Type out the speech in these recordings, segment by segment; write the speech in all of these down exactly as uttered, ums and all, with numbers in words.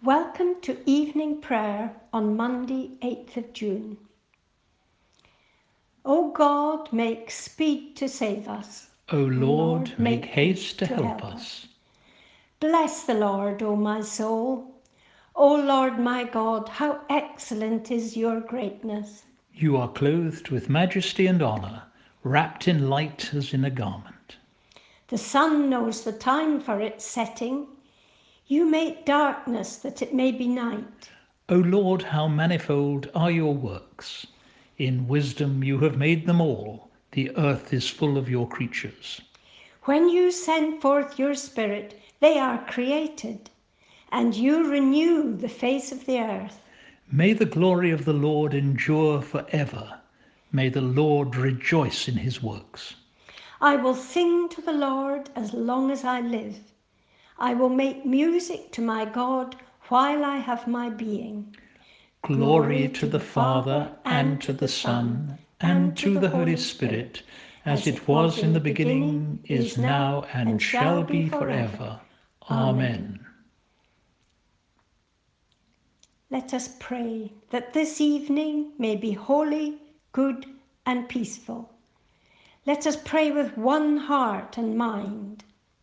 Welcome to evening prayer on Monday, eighth of June. O God, make speed to save us. O Lord, Lord, make make haste to to help help us. Bless the Lord, O my soul. O Lord my God, how excellent is your greatness. You are clothed with majesty and honour, wrapped in light as in a garment. The sun knows the time for its setting. You make darkness that it may be night. O Lord, how manifold are your works! In wisdom you have made them all. The earth is full of your creatures. When you send forth your Spirit, they are created, and you renew the face of the earth. May the glory of the Lord endure forever. May the Lord rejoice in his works. I will sing to the Lord as long as I live. I will make music to my God while I have my being. Glory to the Father, and to the Son, and to the Holy Spirit, as it was in the beginning, is now, and shall be forever. Amen. Let us pray that this evening may be holy, good, and peaceful. Let us pray with one heart and mind.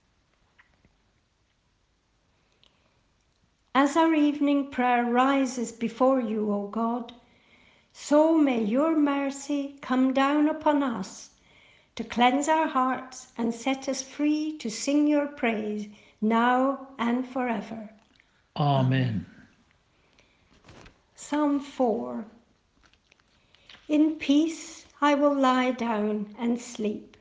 As our evening prayer rises before you, O God, so may your mercy come down upon us to cleanse our hearts and set us free to sing your praise now and forever. Amen. Psalm four. In peace I will lie down and sleep.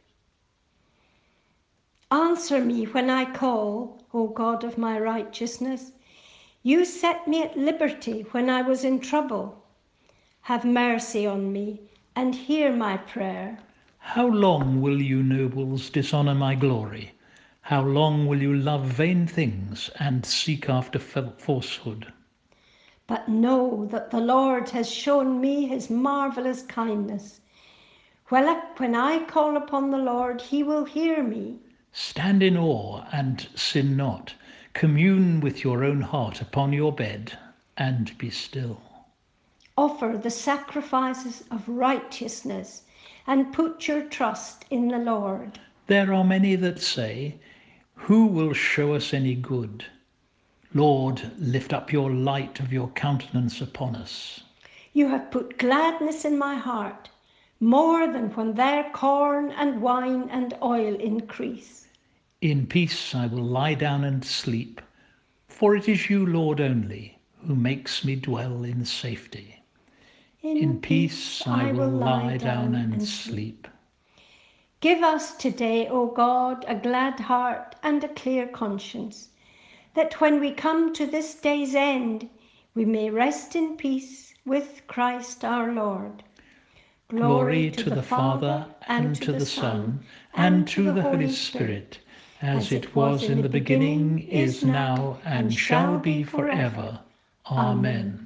Answer me when I call, O God of my righteousness. You set me at liberty when I was in trouble. Have mercy on me and hear my prayer. How long will you nobles dishonour my glory? How long will you love vain things and seek after falsehood? But know that the Lord has shown me his marvellous kindness. Well, when I call upon the Lord, he will hear me. Stand in awe and sin not. Commune with your own heart upon your bed, and be still. Offer the sacrifices of righteousness, and put your trust in the Lord. There are many that say, who will show us any good? Lord, lift up your light of your countenance upon us. You have put gladness in my heart, more than when their corn and wine and oil increase. In peace I will lie down and sleep, for it is you, Lord, only, who makes me dwell in safety. In, in peace I will lie down and, and sleep. Give us today, O God, a glad heart and a clear conscience, that when we come to this day's end, we may rest in peace with Christ our Lord. Glory to the Father, and to the Son, and to the Holy Spirit, as it was in the beginning, is now, and shall be forever. Amen.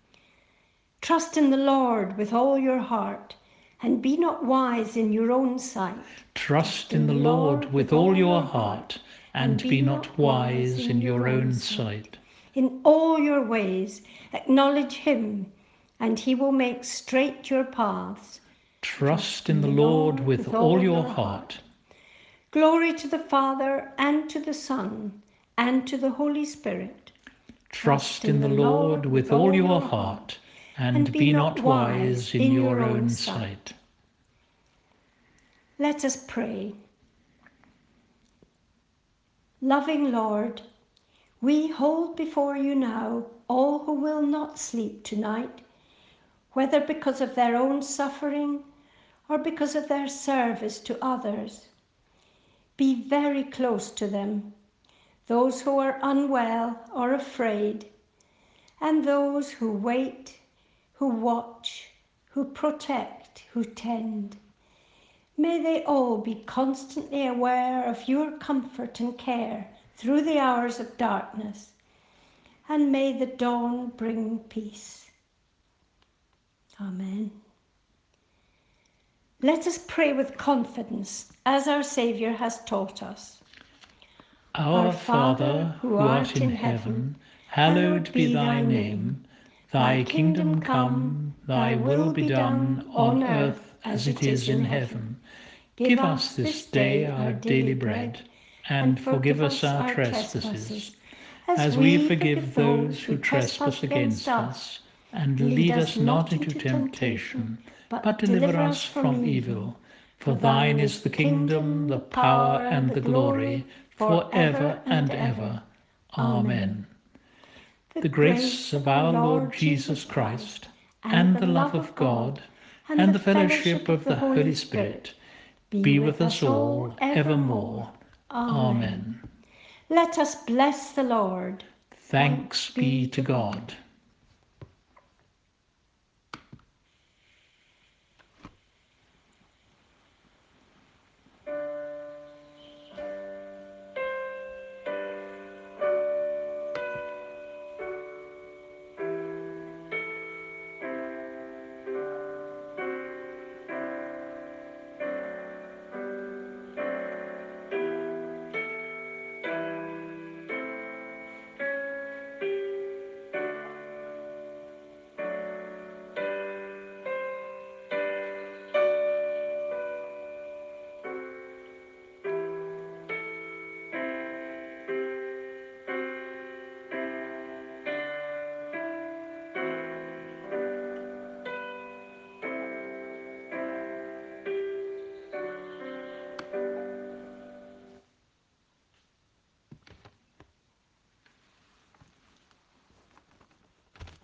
Trust in the Lord with all your heart, and be not wise in your own sight. Trust in the Lord with all your heart, and be not wise in your own sight. In all your ways acknowledge him, and he will make straight your paths. Trust in the Lord with all your heart. Glory to the Father, and to the Son, and to the Holy Spirit. Trust in the Lord with all your heart, and be not wise in your own sight. Let us pray. Loving Lord, we hold before you now all who will not sleep tonight, whether because of their own suffering or because of their service to others. Be very close to them, those who are unwell or afraid, and those who wait, who watch, who protect, who tend. May they all be constantly aware of your comfort and care through the hours of darkness, and may the dawn bring peace. Amen. Let us pray with confidence, as our Saviour has taught us. Our Father, who art in heaven, hallowed be thy name. Thy kingdom come, thy will be done on earth as it is in heaven. Give us this day our daily bread, and forgive us our trespasses, as we forgive those who trespass against us. And lead us not into temptation, but deliver us from evil. For thine is the kingdom, the power, and the glory, for ever and ever. Amen. The grace of our Lord Jesus Christ, and the love of God, and the fellowship of the Holy Spirit be with us all evermore. Amen. Let us bless the Lord. Thanks be to God.